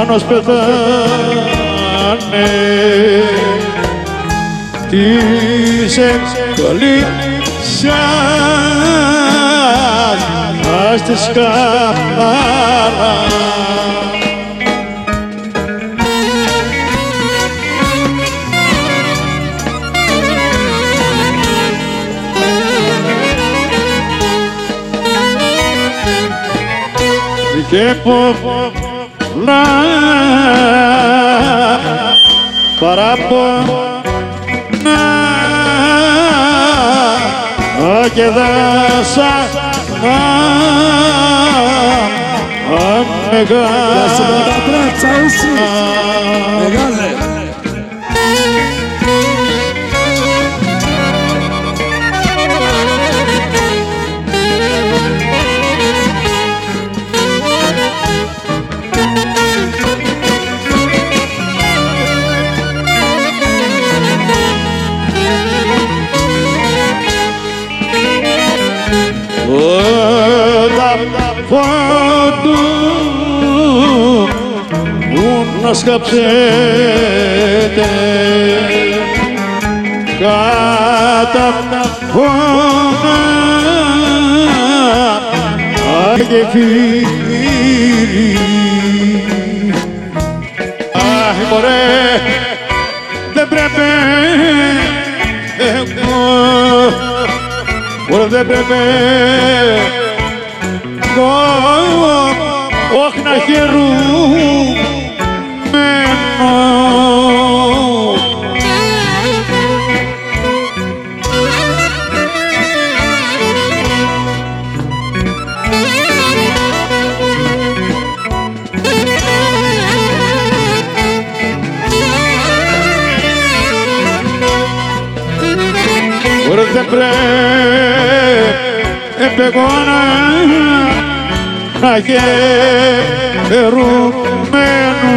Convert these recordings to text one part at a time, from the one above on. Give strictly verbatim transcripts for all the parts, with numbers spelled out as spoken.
Μάνος πεθάνε της εκκλησιάς ας τη σκάρα. Και πολλά παράπονα και δάσα μεγάλα. Φόντου που να σκαψέτε κατά φώνα και φίλοι. Αχ, μωρέ, δεν πρέπει εγώ, μωρέ, δεν πρέπει όχι να χαιρούμενο. Ωραία, δεν πρέπει εγώ να γερουμένου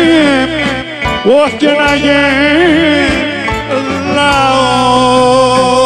όχι και να γελάω.